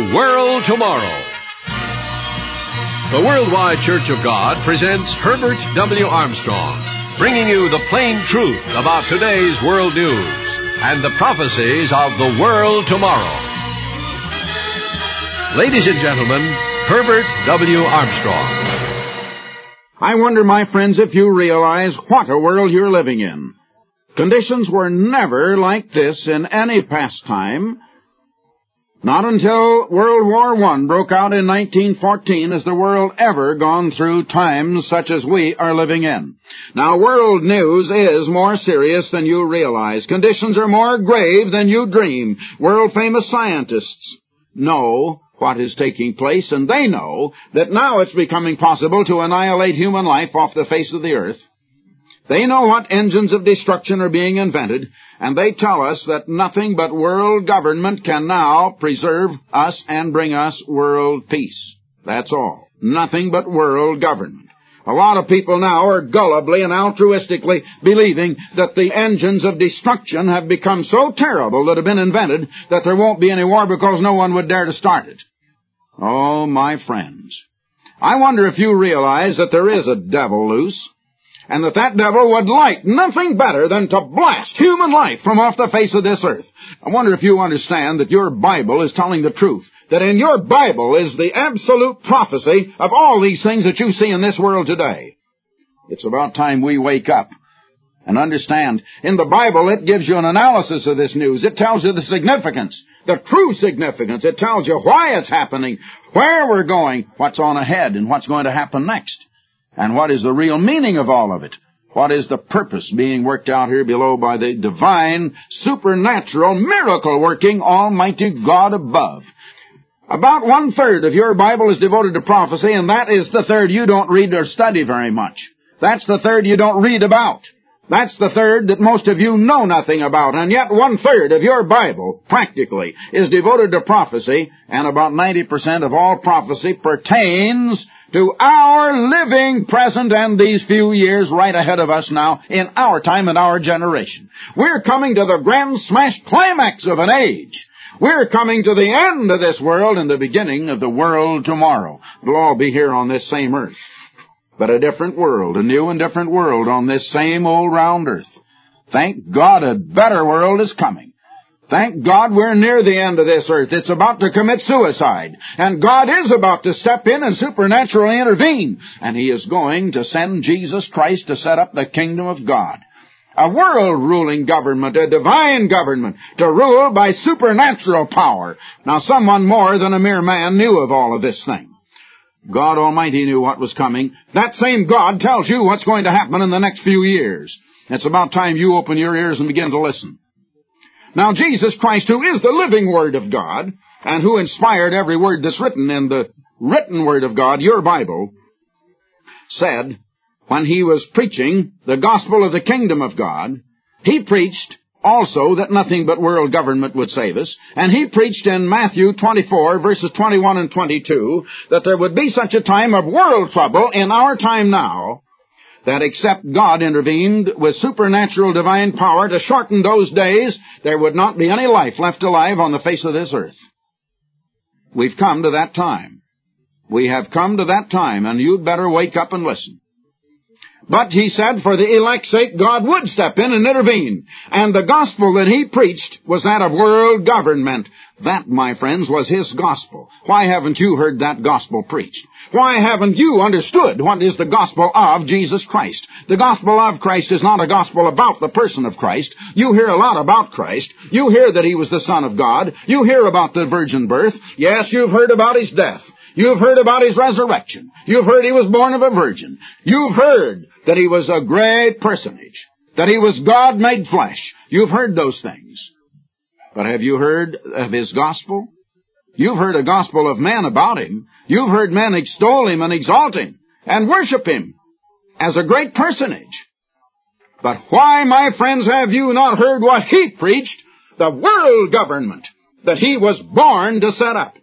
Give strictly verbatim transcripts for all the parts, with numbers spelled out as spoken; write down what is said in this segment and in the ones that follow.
The World Tomorrow. The Worldwide Church of God presents Herbert W. Armstrong, bringing you the plain truth about today's world news and the prophecies of the world tomorrow. Ladies and gentlemen, Herbert W. Armstrong. I wonder, my friends, if you realize what a world you're living in. Conditions were never like this in any past time. Not until World War One broke out in nineteen fourteen has the world ever gone through times such as we are living in. Now, world news is more serious than you realize. Conditions are more grave than you dream. World-famous scientists know what is taking place, and they know that now it's becoming possible to annihilate human life off the face of the earth. They know what engines of destruction are being invented, and they tell us that nothing but world government can now preserve us and bring us world peace. That's all. Nothing but world government. A lot of people now are gullibly and altruistically believing that the engines of destruction have become so terrible that have been invented that there won't be any war because no one would dare to start it. Oh, my friends, I wonder if you realize that there is a devil loose, and that that devil would like nothing better than to blast human life from off the face of this earth. I wonder if you understand that your Bible is telling the truth, that in your Bible is the absolute prophecy of all these things that you see in this world today. It's about time we wake up and understand. In the Bible, it gives you an analysis of this news. It tells you the significance, the true significance. It tells you why it's happening, where we're going, what's on ahead, and what's going to happen next. And what is the real meaning of all of it? What is the purpose being worked out here below by the divine, supernatural, miracle-working, almighty God above? About one-third of your Bible is devoted to prophecy, and that is the third you don't read or study very much. That's the third you don't read about. That's the third that most of you know nothing about, and yet one-third of your Bible, practically, is devoted to prophecy, and about ninety percent of all prophecy pertains to our living present and these few years right ahead of us now in our time and our generation. We're coming to the grand smash climax of an age. We're coming to the end of this world and the beginning of the world tomorrow. It'll all be here on this same earth, but a different world, a new and different world on this same old round earth. Thank God a better world is coming. Thank God we're near the end of this earth. It's about to commit suicide. And God is about to step in and supernaturally intervene. And He is going to send Jesus Christ to set up the kingdom of God. A world-ruling government, a divine government, to rule by supernatural power. Now, someone more than a mere man knew of all of this thing. God Almighty knew what was coming. That same God tells you what's going to happen in the next few years. It's about time you open your ears and begin to listen. Now, Jesus Christ, who is the living Word of God, and who inspired every word that's written in the written Word of God, your Bible, said, when He was preaching the gospel of the kingdom of God, He preached also that nothing but world government would save us, and He preached in Matthew twenty-four, verses twenty-one and twenty-two, that there would be such a time of world trouble in our time now, that except God intervened with supernatural divine power to shorten those days, there would not be any life left alive on the face of this earth. We've come to that time. We have come to that time, and you'd better wake up and listen. But He said for the elect's sake, God would step in and intervene. And the gospel that He preached was that of world government. That, my friends, was His gospel. Why haven't you heard that gospel preached? Why haven't you understood what is the gospel of Jesus Christ? The gospel of Christ is not a gospel about the person of Christ. You hear a lot about Christ. You hear that He was the Son of God. You hear about the virgin birth. Yes, you've heard about His death. You've heard about His resurrection. You've heard He was born of a virgin. You've heard that He was a great personage, that He was God made flesh. You've heard those things. But have you heard of His gospel? You've heard a gospel of men about Him. You've heard men extol Him and exalt Him and worship Him as a great personage. But why, my friends, have you not heard what He preached? The world government that He was born to set up.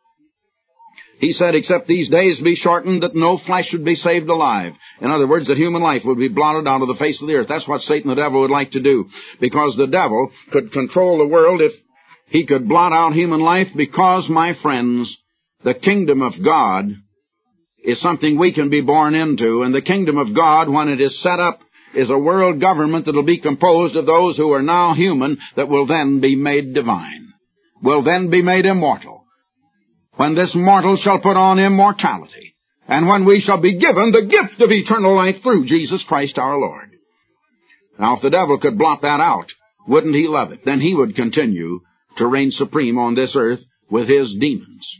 He said, except these days be shortened, that no flesh should be saved alive. In other words, that human life would be blotted out of the face of the earth. That's what Satan the devil would like to do, because the devil could control the world if he could blot out human life because, my friends, the kingdom of God is something we can be born into, and the kingdom of God, when it is set up, is a world government that will be composed of those who are now human that will then be made divine, will then be made immortal, when this mortal shall put on immortality, and when we shall be given the gift of eternal life through Jesus Christ our Lord. Now, if the devil could blot that out, wouldn't he love it? Then he would continue to reign supreme on this earth with his demons.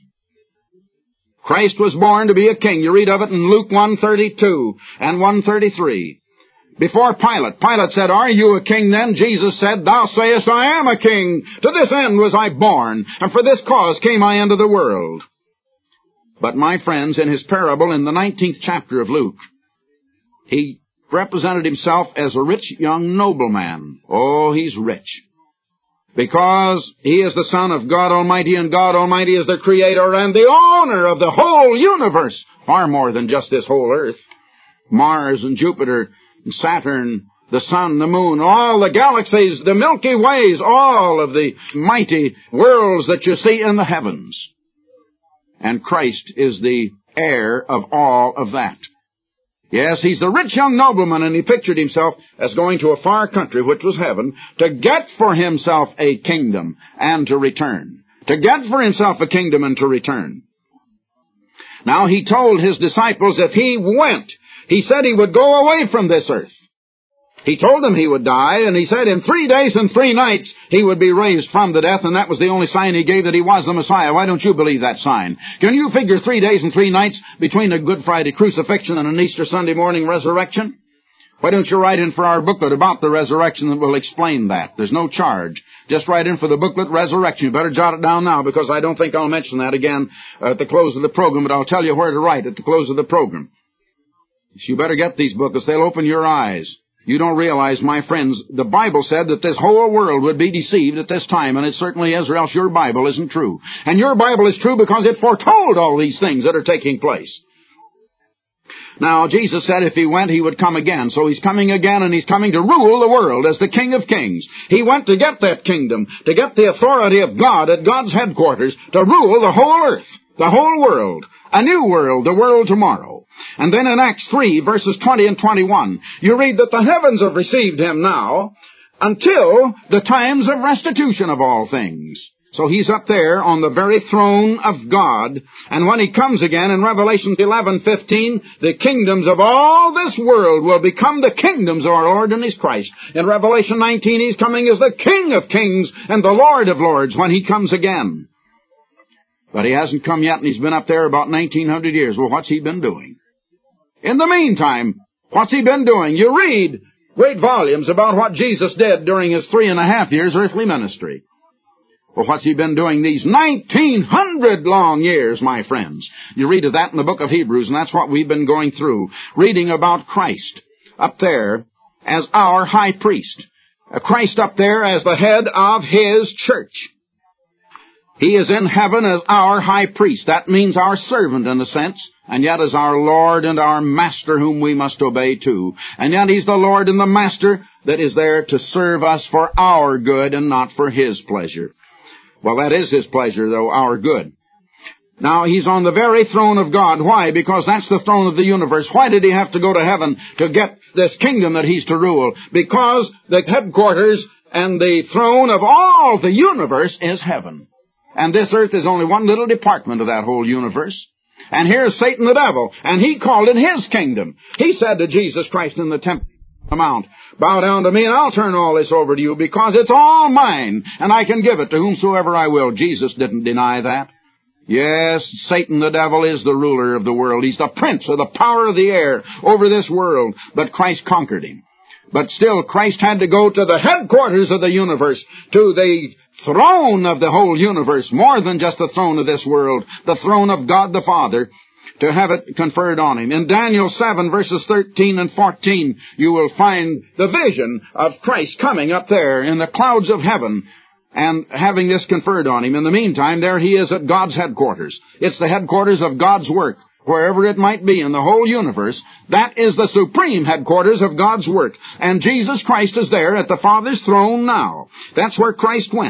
Christ was born to be a king. You read of it in Luke one thirty-two and one thirty-three. Before Pilate, Pilate said, "Are you a king then?" Jesus said, "Thou sayest, I am a king. To this end was I born, and for this cause came I into the world." But my friends, in his parable in the nineteenth chapter of Luke, he represented himself as a rich young nobleman. Oh, he's rich, because he is the Son of God Almighty, and God Almighty is the Creator and the owner of the whole universe, far more than just this whole earth. Mars and Jupiter and Saturn, the sun, the moon, all the galaxies, the Milky Ways, all of the mighty worlds that you see in the heavens. And Christ is the heir of all of that. Yes, he's the rich young nobleman, and he pictured himself as going to a far country, which was heaven, to get for himself a kingdom and to return. To get for himself a kingdom and to return. Now, he told his disciples if he went, he said he would go away from this earth. He told them he would die, and he said in three days and three nights he would be raised from the death, and that was the only sign he gave that he was the Messiah. Why don't you believe that sign? Can you figure three days and three nights between a Good Friday crucifixion and an Easter Sunday morning resurrection? Why don't you write in for our booklet about the resurrection that will explain that? There's no charge. Just write in for the booklet, Resurrection. You better jot it down now, because I don't think I'll mention that again at the close of the program, but I'll tell you where to write at the close of the program. You better get these booklets. They'll open your eyes. You don't realize, my friends, the Bible said that this whole world would be deceived at this time, and it certainly is, or else your Bible isn't true. And your Bible is true because it foretold all these things that are taking place. Now, Jesus said if he went, he would come again. So he's coming again, and he's coming to rule the world as the King of Kings. He went to get that kingdom, to get the authority of God at God's headquarters, to rule the whole earth, the whole world, a new world, the world tomorrow. And then in Acts three, verses twenty and twenty-one, you read that the heavens have received him now until the times of restitution of all things. So he's up there on the very throne of God. And when he comes again in Revelation eleven fifteen, the kingdoms of all this world will become the kingdoms of our Lord and his Christ. In Revelation nineteen, he's coming as the King of kings and the Lord of lords when he comes again. But he hasn't come yet, and he's been up there about nineteen hundred years. Well, what's he been doing? In the meantime, what's he been doing? You read great volumes about what Jesus did during his three and a half years earthly ministry. Well, what's he been doing these nineteen hundred long years, my friends? You read of that in the book of Hebrews, and that's what we've been going through, reading about Christ up there as our high priest. Christ up there as the head of his church. He is in heaven as our high priest. That means our servant in a sense, and yet as our Lord and our Master whom we must obey too. And yet he's the Lord and the Master that is there to serve us for our good and not for his pleasure. Well, that is his pleasure, though, our good. Now, he's on the very throne of God. Why? Because that's the throne of the universe. Why did he have to go to heaven to get this kingdom that he's to rule? Because the headquarters and the throne of all the universe is heaven. And this earth is only one little department of that whole universe. And here's Satan the devil, and he called it his kingdom. He said to Jesus Christ in the Temple Mount, "Bow down to me, and I'll turn all this over to you, because it's all mine, and I can give it to whomsoever I will." Jesus didn't deny that. Yes, Satan the devil is the ruler of the world. He's the prince of the power of the air over this world, but Christ conquered him. But still, Christ had to go to the headquarters of the universe, to the throne of the whole universe, more than just the throne of this world, the throne of God the Father, to have it conferred on him. In Daniel seven, verses thirteen and fourteen, you will find the vision of Christ coming up there in the clouds of heaven and having this conferred on him. In the meantime, there he is at God's headquarters. It's the headquarters of God's work. Wherever it might be in the whole universe, that is the supreme headquarters of God's work. And Jesus Christ is there at the Father's throne now. That's where Christ went.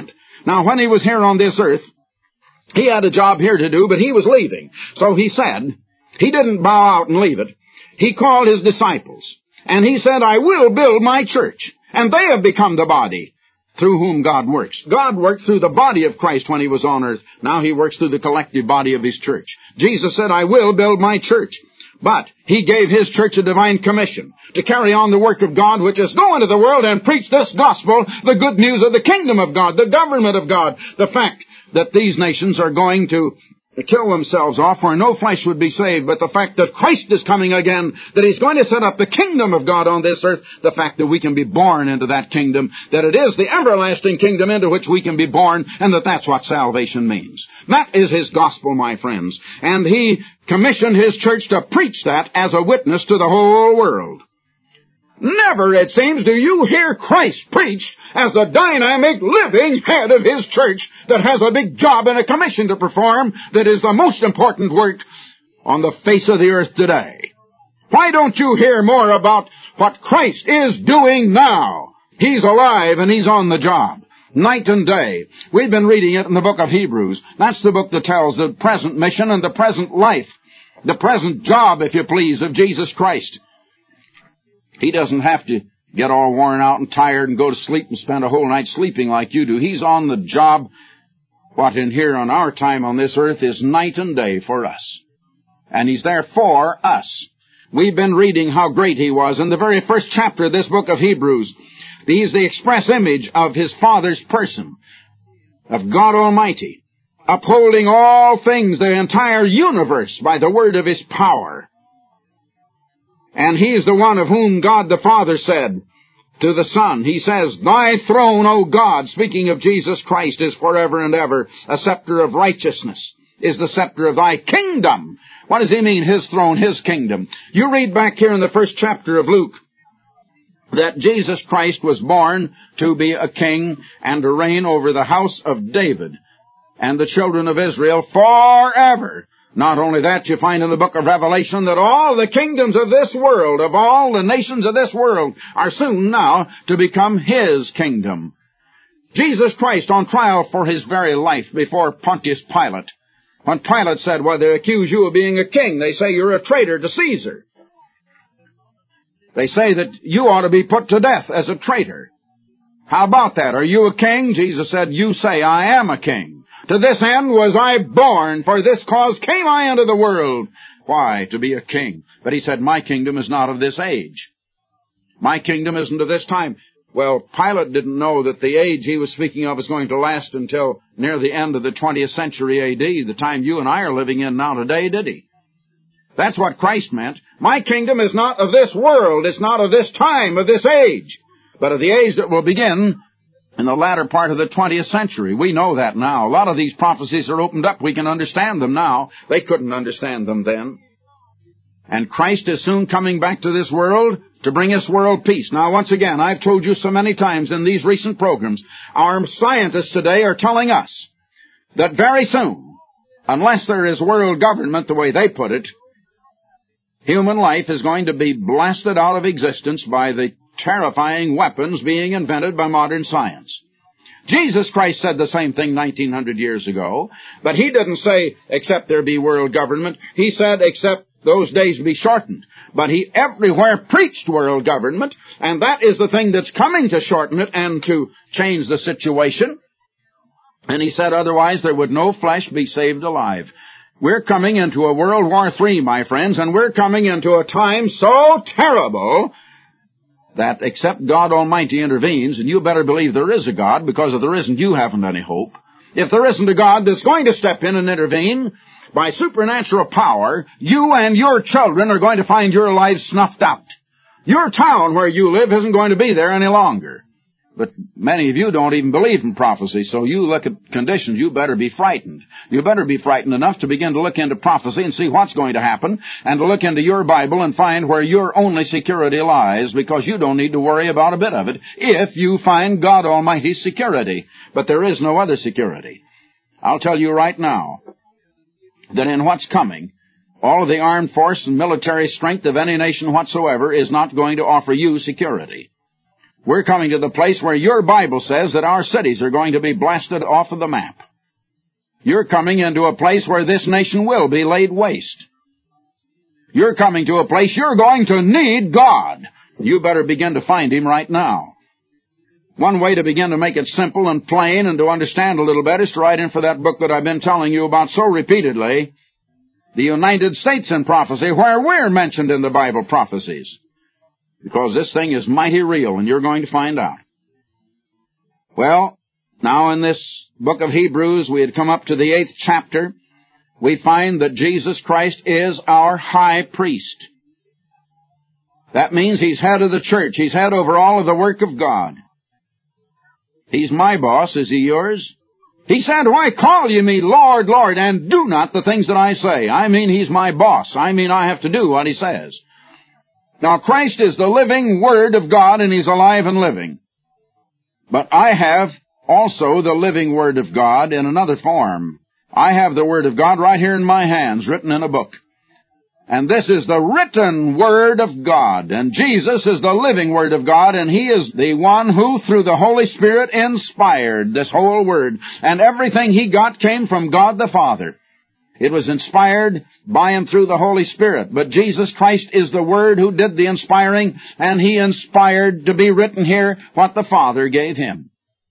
Now, when he was here on this earth, he had a job here to do, but he was leaving. So he said, he didn't bow out and leave it. He called his disciples, and he said, I will build my church, and they have become the body through whom God works. God worked through the body of Christ when he was on earth. Now he works through the collective body of his church. Jesus said, I will build my church. But he gave his church a divine commission to carry on the work of God, which is go into the world and preach this gospel, the good news of the kingdom of God, the government of God, the fact that these nations are going to kill themselves off where no flesh would be saved, but the fact that Christ is coming again, that he's going to set up the kingdom of God on this earth, the fact that we can be born into that kingdom, that it is the everlasting kingdom into which we can be born, and that that's what salvation means. That is his gospel, my friends. And he commissioned his church to preach that as a witness to the whole world. Never, it seems, do you hear Christ preached as the dynamic, living head of his church that has a big job and a commission to perform that is the most important work on the face of the earth today. Why don't you hear more about what Christ is doing now? He's alive and he's on the job. Night and day. We've been reading it in the book of Hebrews. That's the book that tells the present mission and the present life, the present job, if you please, of Jesus Christ. He doesn't have to get all worn out and tired and go to sleep and spend a whole night sleeping like you do. He's on the job. What in here on our time on this earth is night and day for us. And he's there for us. We've been reading how great he was in the very first chapter of this book of Hebrews. He's the express image of his Father's person, of God Almighty, upholding all things, the entire universe, by the word of his power. And he is the one of whom God the Father said to the Son, he says, Thy throne, O God, speaking of Jesus Christ, is forever and ever. A scepter of righteousness is the scepter of thy kingdom. What does he mean, his throne, his kingdom? You read back here in the first chapter of Luke that Jesus Christ was born to be a king and to reign over the house of David and the children of Israel forever. Not only that, you find in the book of Revelation that all the kingdoms of this world, of all the nations of this world, are soon now to become his kingdom. Jesus Christ on trial for his very life before Pontius Pilate. When Pilate said, well, they accuse you of being a king. They say you're a traitor to Caesar. They say that you ought to be put to death as a traitor. How about that? Are you a king? Jesus said, you say I am a king. To this end was I born, for this cause came I into the world. Why? To be a king. But he said, my kingdom is not of this age. My kingdom isn't of this time. Well, Pilate didn't know that the age he was speaking of was going to last until near the end of the twentieth century A D, the time you and I are living in now today, did he? That's what Christ meant. My kingdom is not of this world. It's not of this time, of this age, but of the age that will begin in the latter part of the twentieth century. We know that now. A lot of these prophecies are opened up. We can understand them now. They couldn't understand them then. And Christ is soon coming back to this world to bring us world peace. Now, once again, I've told you so many times in these recent programs, our scientists today are telling us that very soon, unless there is world government the way they put it, human life is going to be blasted out of existence by the terrifying weapons being invented by modern science. Jesus Christ said the same thing nineteen hundred years ago, but he didn't say, except there be world government. He said, except those days be shortened. But he everywhere preached world government, and that is the thing that's coming to shorten it and to change the situation. And he said, otherwise there would no flesh be saved alive. We're coming into a World War Three, my friends, and we're coming into a time so terrible that except God Almighty intervenes, and you better believe there is a God, because if there isn't, you haven't any hope. If there isn't a God that's going to step in and intervene, by supernatural power, you and your children are going to find your lives snuffed out. Your town where you live isn't going to be there any longer. But many of you don't even believe in prophecy, so you look at conditions, you better be frightened. You better be frightened enough to begin to look into prophecy and see what's going to happen, and to look into your Bible and find where your only security lies, because you don't need to worry about a bit of it if you find God Almighty's security. But there is no other security. I'll tell you right now that in what's coming, all of the armed force and military strength of any nation whatsoever is not going to offer you security. We're coming to the place where your Bible says that our cities are going to be blasted off of the map. You're coming into a place where this nation will be laid waste. You're coming to a place you're going to need God. You better begin to find Him right now. One way to begin to make it simple and plain and to understand a little better is to write in for that book that I've been telling you about so repeatedly, The United States in Prophecy, where we're mentioned in the Bible prophecies. Because this thing is mighty real, and you're going to find out. Well, now in this book of Hebrews, we had come up to the eighth chapter. We find that Jesus Christ is our high priest. That means He's head of the church. He's head over all of the work of God. He's my boss. Is He yours? He said, why call ye me Lord, Lord, and do not the things that I say? I mean, He's my boss. I mean, I have to do what He says. Now, Christ is the living Word of God, and He's alive and living. But I have also the living Word of God in another form. I have the Word of God right here in my hands, written in a book. And this is the written Word of God. And Jesus is the living Word of God, and He is the one who, through the Holy Spirit, inspired this whole Word. And everything He got came from God the Father. It was inspired by and through the Holy Spirit. But Jesus Christ is the Word who did the inspiring, and He inspired to be written here what the Father gave Him.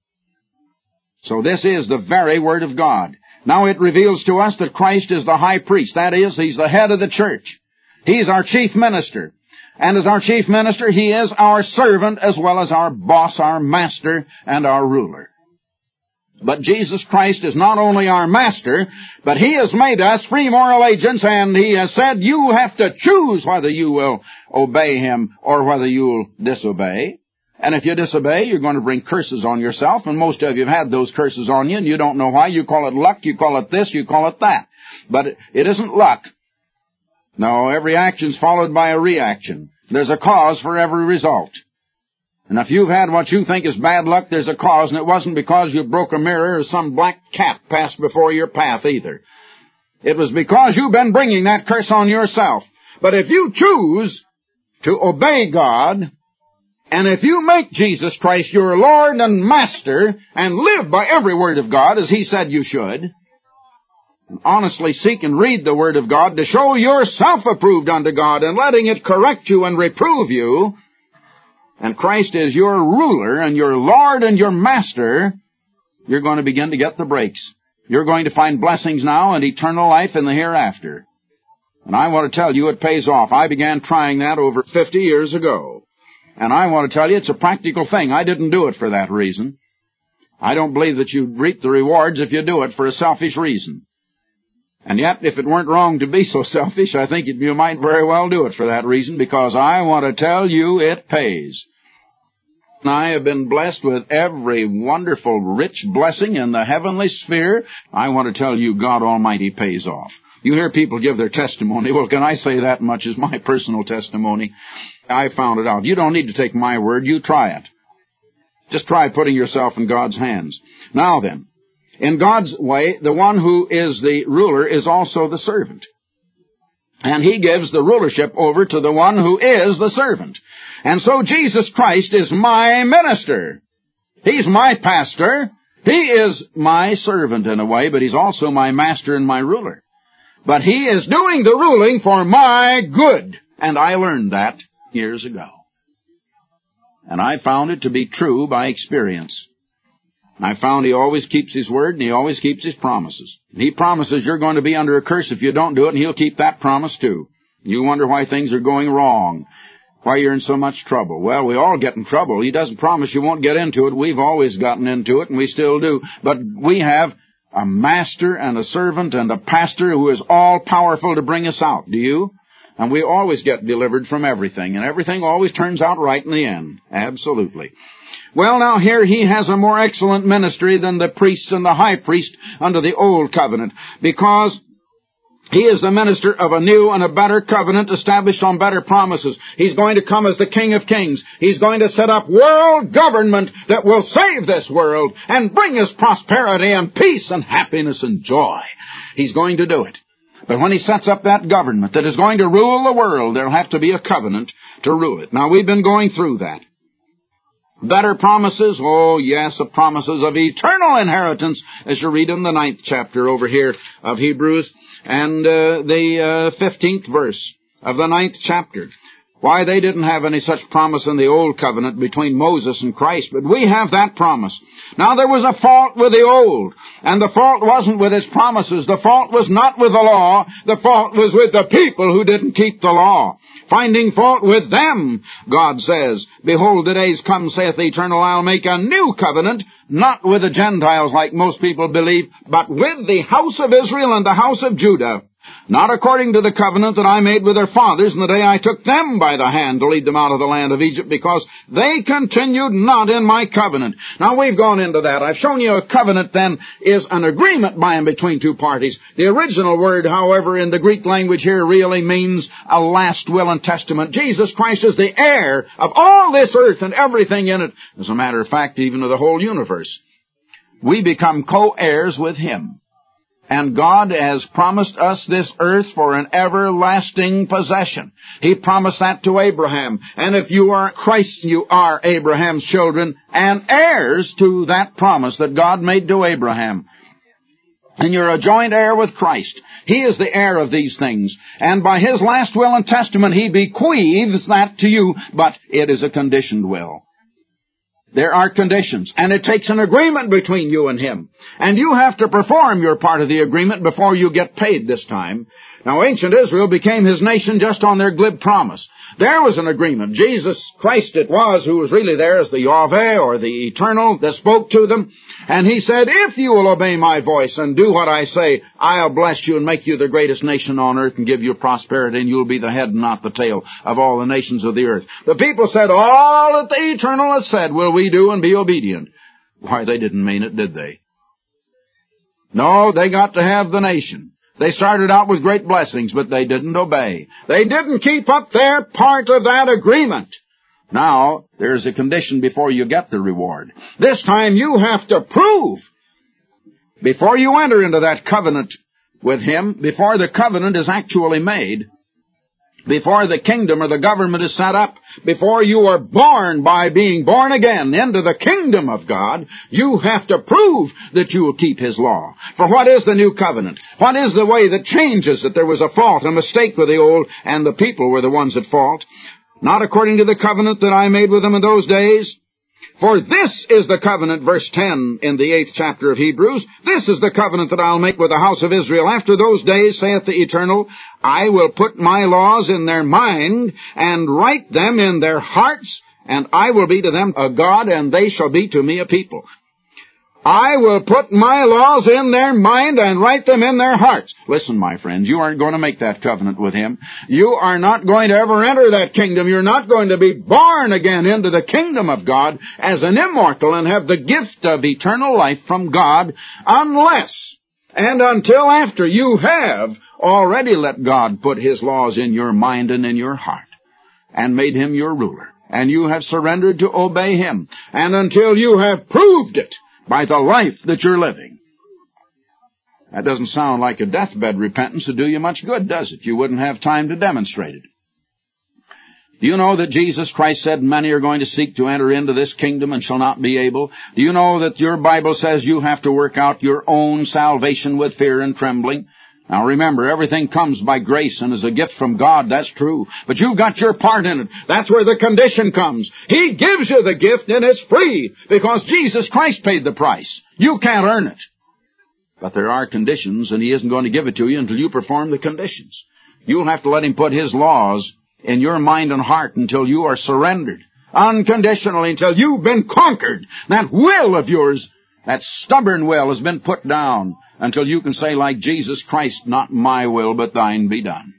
So this is the very Word of God. Now it reveals to us that Christ is the high priest. That is, He's the head of the church. He's our chief minister. And as our chief minister, He is our servant as well as our boss, our master, and our ruler. But Jesus Christ is not only our master, but He has made us free moral agents, and He has said you have to choose whether you will obey Him or whether you will disobey. And if you disobey, you're going to bring curses on yourself, and most of you have had those curses on you, and you don't know why. You call it luck, you call it this, you call it that. But it, it isn't luck. No, every action's followed by a reaction. There's a cause for every result. And if you've had what you think is bad luck, there's a cause, and it wasn't because you broke a mirror or some black cat passed before your path either. It was because you've been bringing that curse on yourself. But if you choose to obey God, and if you make Jesus Christ your Lord and Master, and live by every word of God as He said you should, and honestly seek and read the Word of God to show yourself approved unto God, and letting it correct you and reprove you, and Christ is your ruler and your Lord and your Master, you're going to begin to get the breaks. You're going to find blessings now and eternal life in the hereafter. And I want to tell you it pays off. I began trying that over fifty years ago. And I want to tell you it's a practical thing. I didn't do it for that reason. I don't believe that you reap the rewards if you do it for a selfish reason. And yet, if it weren't wrong to be so selfish, I think you might very well do it for that reason, because I want to tell you it pays. I have been blessed with every wonderful, rich blessing in the heavenly sphere. I want to tell you God Almighty pays off. You hear people give their testimony. Well, can I say that much as my personal testimony? I found it out. You don't need to take my word. You try it. Just try putting yourself in God's hands. Now then, in God's way, the one who is the ruler is also the servant. And He gives the rulership over to the one who is the servant. And so Jesus Christ is my minister. He's my pastor. He is my servant in a way, but He's also my master and my ruler. But He is doing the ruling for my good. And I learned that years ago. And I found it to be true by experience. I found He always keeps His word, and He always keeps His promises. He promises you're going to be under a curse if you don't do it, and He'll keep that promise too. You wonder why things are going wrong, why you're in so much trouble. Well, we all get in trouble. He doesn't promise you won't get into it. We've always gotten into it, and we still do. But we have a master and a servant and a pastor who is all-powerful to bring us out. Do you? And we always get delivered from everything, and everything always turns out right in the end. Absolutely. Well, now here He has a more excellent ministry than the priests and the high priest under the old covenant, because He is the minister of a new and a better covenant established on better promises. He's going to come as the King of Kings. He's going to set up world government that will save this world and bring us prosperity and peace and happiness and joy. He's going to do it. But when He sets up that government that is going to rule the world, there'll have to be a covenant to rule it. Now, we've been going through that. Better promises? Oh, yes, the promises of eternal inheritance, as you read in the ninth chapter over here of Hebrews, and uh, the uh, fifteenth verse of the ninth chapter. Why, they didn't have any such promise in the Old Covenant between Moses and Christ, but we have that promise. Now, there was a fault with the Old, and the fault wasn't with its promises. The fault was not with the law. The fault was with the people who didn't keep the law. Finding fault with them, God says, Behold, the days come, saith the Eternal, I'll make a new covenant, not with the Gentiles like most people believe, but with the house of Israel and the house of Judah. Not according to the covenant that I made with their fathers in the day I took them by the hand to lead them out of the land of Egypt, because they continued not in my covenant. Now, we've gone into that. I've shown you a covenant, then, is an agreement by and between two parties. The original word, however, in the Greek language here really means a last will and testament. Jesus Christ is the heir of all this earth and everything in it. As a matter of fact, even of the whole universe. We become co-heirs with Him. And God has promised us this earth for an everlasting possession. He promised that to Abraham. And if you are Christ, you are Abraham's children and heirs to that promise that God made to Abraham. And you're a joint heir with Christ. He is the heir of these things. And by His last will and testament, He bequeaths that to you, but it is a conditioned will. There are conditions, and it takes an agreement between you and Him. And you have to perform your part of the agreement before you get paid this time. Now, ancient Israel became His nation just on their glib promise. There was an agreement. Jesus Christ it was who was really there as the Yahweh or the Eternal that spoke to them. And He said, if you will obey my voice and do what I say, I'll bless you and make you the greatest nation on earth and give you prosperity, and you'll be the head and not the tail of all the nations of the earth. The people said, all that the Eternal has said will we do and be obedient. Why, they didn't mean it, did they? No, they got to have the nation. They started out with great blessings, but they didn't obey. They didn't keep up their part of that agreement. Now, there's a condition before you get the reward. This time you have to prove, before you enter into that covenant with Him, before the covenant is actually made, before the kingdom or the government is set up, before you are born by being born again into the kingdom of God, you have to prove that you will keep His law. For what is the new covenant? What is the way that changes that there was a fault, a mistake with the old, and the people were the ones at fault? Not according to the covenant that I made with them in those days. For this is the covenant, verse ten in the eighth chapter of Hebrews, this is the covenant that I'll make with the house of Israel. After those days, saith the Eternal, I will put my laws in their mind, and write them in their hearts, and I will be to them a God, and they shall be to me a people. I will put my laws in their mind and write them in their hearts. Listen, my friends, you aren't going to make that covenant with Him. You are not going to ever enter that kingdom. You're not going to be born again into the kingdom of God as an immortal and have the gift of eternal life from God unless and until after you have already let God put His laws in your mind and in your heart and made Him your ruler. And you have surrendered to obey Him. And until you have proved it by the life that you're living. That doesn't sound like a deathbed repentance to do you much good, does it? You wouldn't have time to demonstrate it. Do you know that Jesus Christ said many are going to seek to enter into this kingdom and shall not be able? Do you know that your Bible says you have to work out your own salvation with fear and trembling? Now remember, everything comes by grace and is a gift from God, that's true. But you've got your part in it. That's where the condition comes. He gives you the gift and it's free because Jesus Christ paid the price. You can't earn it. But there are conditions and He isn't going to give it to you until you perform the conditions. You'll have to let Him put His laws in your mind and heart until you are surrendered. Unconditionally, until you've been conquered. That will of yours, that stubborn will, has been put down. Until you can say like Jesus Christ, not my will, but thine be done.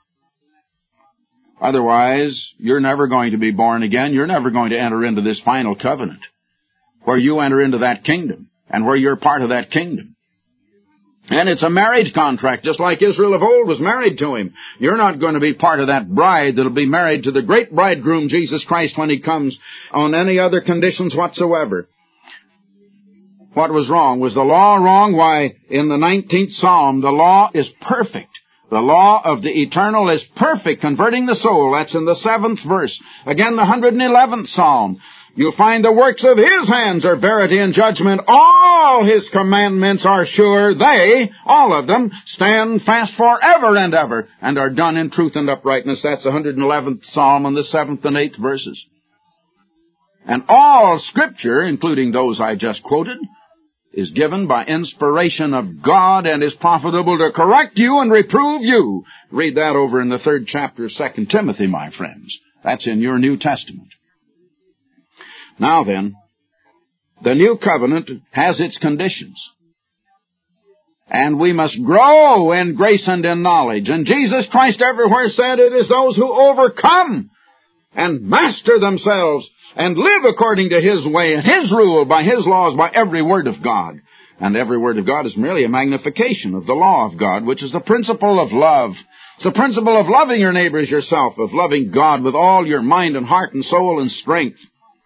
Otherwise, you're never going to be born again. You're never going to enter into this final covenant where you enter into that kingdom and where you're part of that kingdom. And it's a marriage contract, just like Israel of old was married to Him. You're not going to be part of that bride that'll be married to the great bridegroom, Jesus Christ, when He comes on any other conditions whatsoever. What was wrong? Was the law wrong? Why, in the nineteenth Psalm, the law is perfect. The law of the Eternal is perfect, converting the soul. That's in the seventh verse. Again, the one hundred eleventh Psalm. You'll find the works of his hands are verity and judgment. All his commandments are sure. They, all of them, stand fast forever and ever, and are done in truth and uprightness. That's the one hundred eleventh Psalm and the seventh and eighth verses. And all Scripture, including those I just quoted, is given by inspiration of God and is profitable to correct you and reprove you. Read that over in the third chapter of Second Timothy, my friends. That's in your New Testament. Now then, the new covenant has its conditions. And we must grow in grace and in knowledge. And Jesus Christ everywhere said it is those who overcome and master themselves and live according to His way and His rule, by His laws, by every word of God. And every word of God is merely a magnification of the law of God, which is the principle of love. It's the principle of loving your neighbor as yourself, of loving God with all your mind and heart and soul and strength.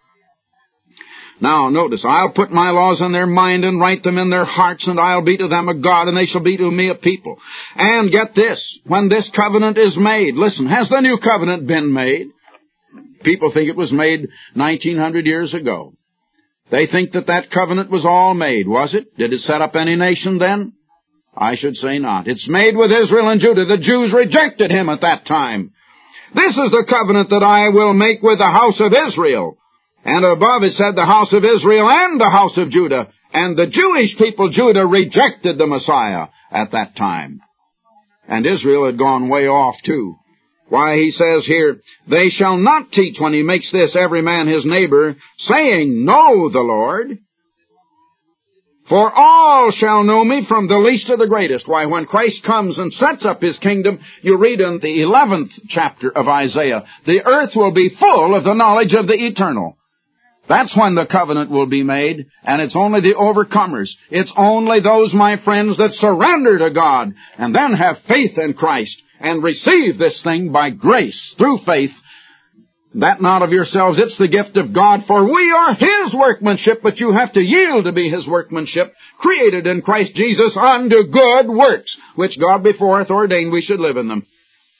Now, notice, I'll put my laws in their mind and write them in their hearts, and I'll be to them a God, and they shall be to me a people. And get this, when this covenant is made, listen, has the new covenant been made? People think it was made nineteen hundred years ago. They think that that covenant was all made, was it? Did it set up any nation then? I should say not. It's made with Israel and Judah. The Jews rejected him at that time. This is the covenant that I will make with the house of Israel. And above it said the house of Israel and the house of Judah. And the Jewish people, Judah, rejected the Messiah at that time. And Israel had gone way off too. Why, he says here, they shall not teach when he makes this every man his neighbor, saying, know the Lord. For all shall know me from the least to the greatest. Why, when Christ comes and sets up his kingdom, you read in the eleventh chapter of Isaiah, the earth will be full of the knowledge of the eternal. That's when the covenant will be made, and it's only the overcomers. It's only those, my friends, that surrender to God and then have faith in Christ and receive this thing by grace through faith. That not of yourselves, it's the gift of God, for we are His workmanship, but you have to yield to be His workmanship, created in Christ Jesus unto good works, which God before hath ordained we should live in them.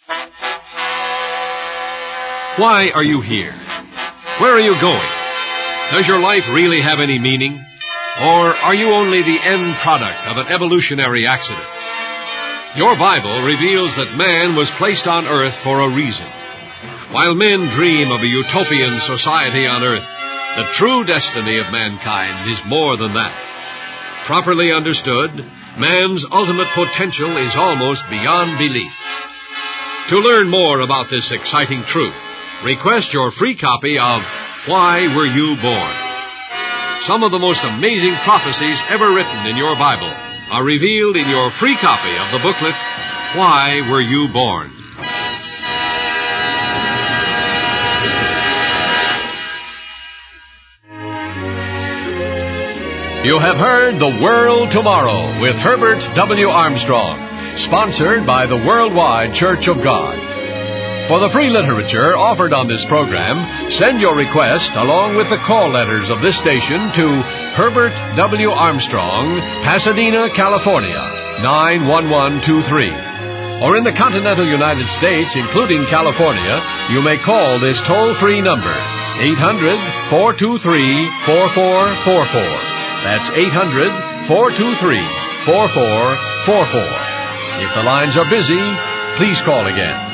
Why are you here? Where are you going? Does your life really have any meaning? Or are you only the end product of an evolutionary accident? Your Bible reveals that man was placed on earth for a reason. While men dream of a utopian society on earth, the true destiny of mankind is more than that. Properly understood, man's ultimate potential is almost beyond belief. To learn more about this exciting truth, request your free copy of Why Were You Born? Some of the most amazing prophecies ever written in your Bible are revealed in your free copy of the booklet, Why Were You Born? You have heard The World Tomorrow with Herbert W. Armstrong, sponsored by the Worldwide Church of God. For the free literature offered on this program, send your request along with the call letters of this station to Herbert W. Armstrong, Pasadena, California, nine one one two three. Or in the continental United States, including California, you may call this toll-free number, eight hundred, four two three, four four four four. That's eight hundred, four two three, four four four four. If the lines are busy, please call again.